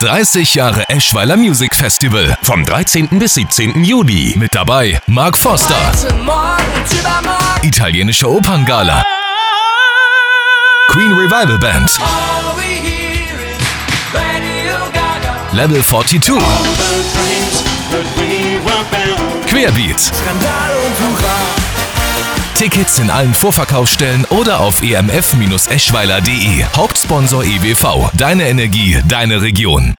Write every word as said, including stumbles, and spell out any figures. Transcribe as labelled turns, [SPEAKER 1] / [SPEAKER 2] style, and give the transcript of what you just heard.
[SPEAKER 1] dreißig Jahre Eschweiler Music Festival vom dreizehnten bis siebzehnten Juli. Mit dabei Mark Foster, italienische Operngala, Queen Revival Band, Level zweiundvierzig, Querbeat. Tickets in allen Vorverkaufsstellen oder auf e m f Bindestrich eschweiler punkt de. Hauptsponsor E W V. Deine Energie, deine Region.